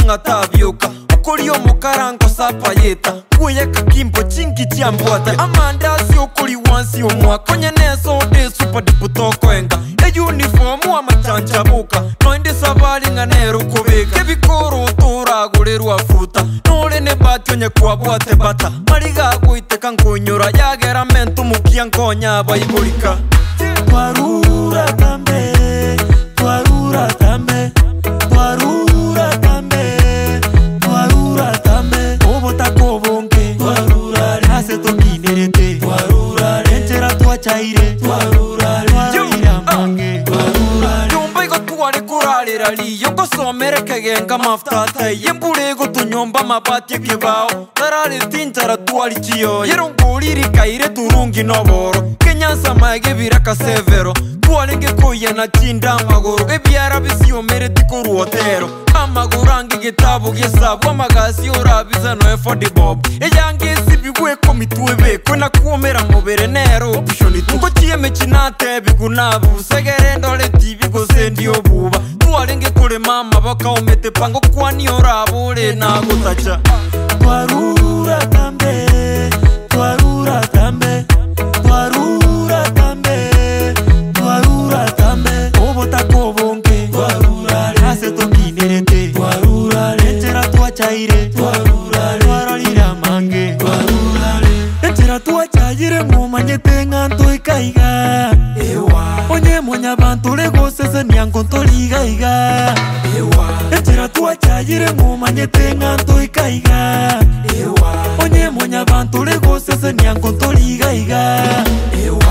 ngatavyuka ukuri omukarango sapayeta kuyeka kimbo chingi chiambwata amandasi ukuri wansi omwakonye neso de super diputoko enga e uniform amachanchabuka noinde sabali nganero kubika ebikoro turagulirwa futa nole ne batyonye kwabwate bata mariga kuiteka nkunyura yagera mentu mukia nkonya bayibulika Twarura tambe, twarura tambe, twarura tambe, twarura tambe. Obota kobonke, twarura le. Ase tokinerete, twarura le. Enchera tuachaire, twarura le. Twarira mange, twarura le. Yumba igo tuwari kuralira li yongo somere kegenga maftata yembure go tunyomba mabati kibao tarali tintara tuwali chiyo yeronguliri kaire turungi noboro kenyansa maege biraka severo tuwalenge koya na chinda magoro ebiara bisiyo mere tikuru otero amagurangi gitabu gesabu amagasi orabiza no efodi bob eyange sibigwe komituwe kona kuomera mobere nero optioni tuko chieme chinate bigunabu segerendo le tv go sendi obuba tuwalenge kule mama baka omete pango kwani orabule na gutacha twarura tambe, twarura tambe, twarura tambe, twarura tambe. Obota kobonke, twarura le. Ase tokinerete, twarura le. Enchera tuachaire, twarura le. Twaralira mange, twarura le. Enchera tuachaire mumanyete nganto ikaiga ewa onye mwanya bantu lego sese nyankontoliga iga ewa enchera tuachaire mumanyete nganto ikaiga ewa onye mwanya bantu lego sese nyankontoliga iga ewa